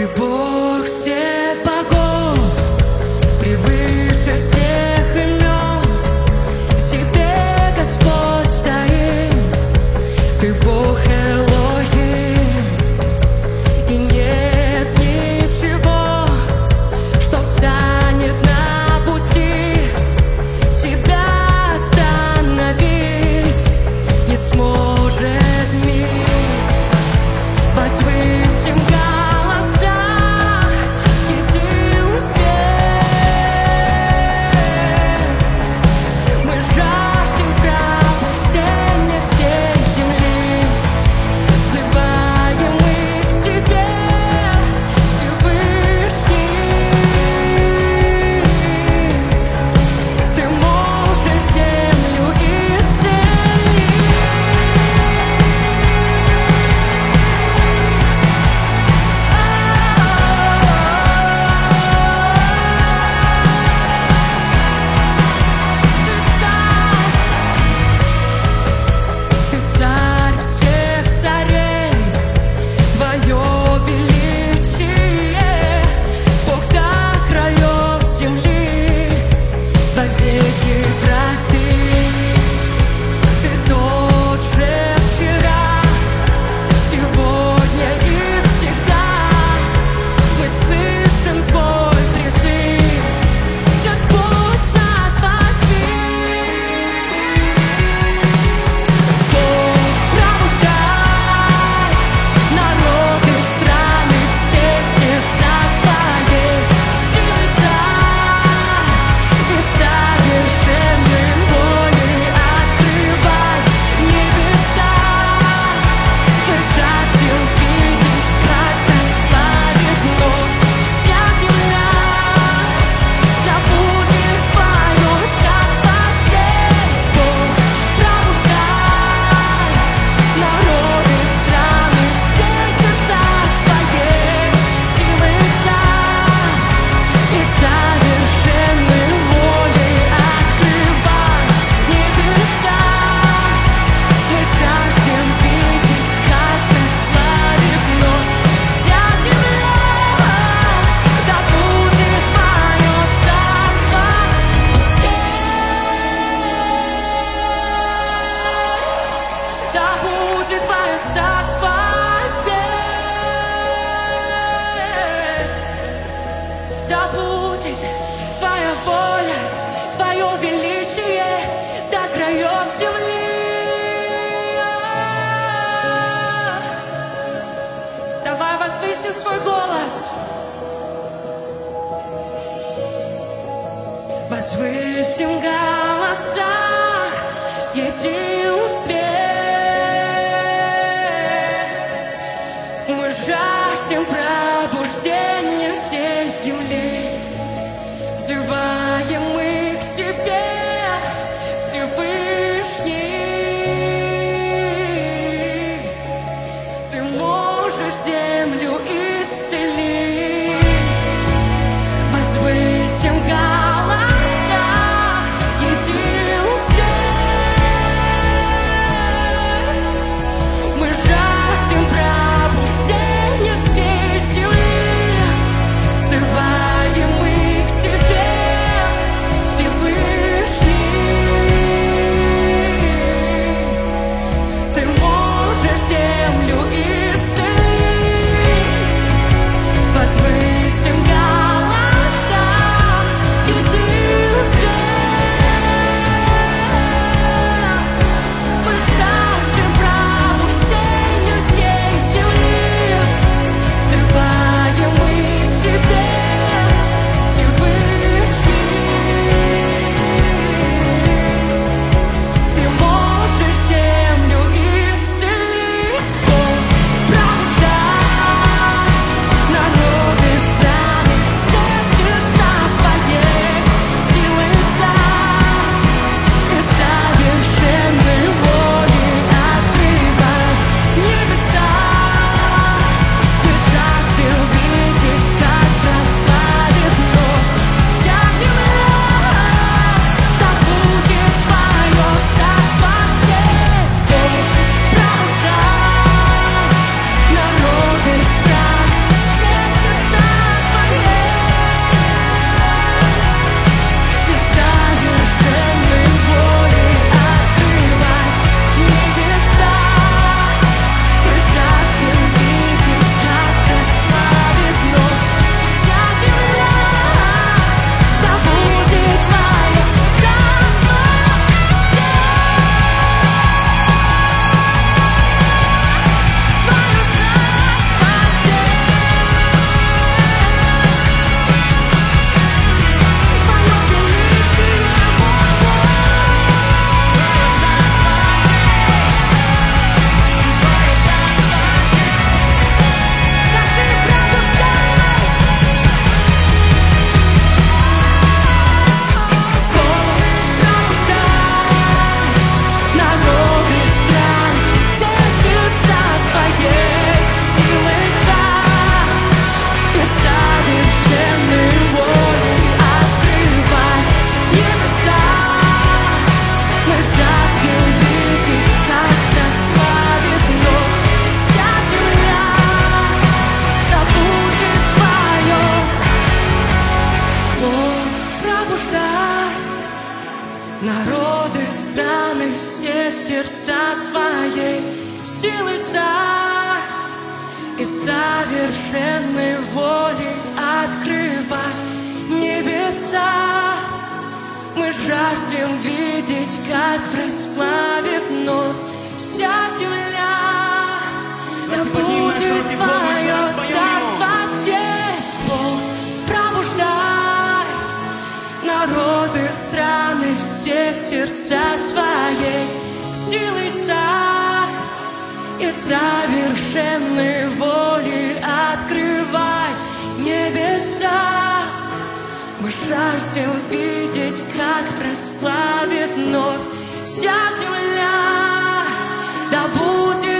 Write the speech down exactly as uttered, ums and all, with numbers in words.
Ты Бог всех богов, превыше всех имен. В Тебе, Господь, встоим. Ты Бог Элохим, и нет ничего, что встанет на пути. Тебя остановить не сможет мир. Возвысим голоса, иди успех. Мы жаждем пробуждения всей земли, взываем мы к Тебе, Всевышний. Ты можешь землю исцелить. Ты царь всех царей, Твое величие, Бог до краев земли, вовеки правь Ты. Ты тот же вчера, сегодня и всегда. Мы слышим Твой призыв, Господь, нас возьми. Бог, пробуждай народы, страны, все сердца свои, силы царь и совершенной воли открывай небеса. Мы жаждем видеть, как Ты славит вновь вся земля. Да будет Твое царство здесь. Бог, пробуждай народы, страны, все сердца свои, силы царь и совершенной воли открывай небеса. Мы жаждем видеть, как Ты славит вновь вся земля. Да будет Твое царство здесь. Да будет Твое царство здесь. Да будет Твоя воля, Твое величие до краев земли. Давай возвысим свой голос. Возвысим голоса единстве. Мы жаждем пробуждения всей земли, взываем мы к Тебе, Всевышний. Ты можешь землю исцелить. Возвысим голоса единстве. Мы жаждем пробуждения всей земли, взываем мы к Тебе, Всевышний. Ты можешь землю исцелить. Возвысим голоса сердца своей силой Царь, и совершенной волей открывай небеса. Мы жаждем видеть, как прославит вновь вся земля. Да будет Твое царство здесь, Бог, пробуждай народы, страны, все сердца своей силой Царь, и совершенной волей открывай небеса. Мы жаждем видеть, как прославит вновь вся земля. Да будет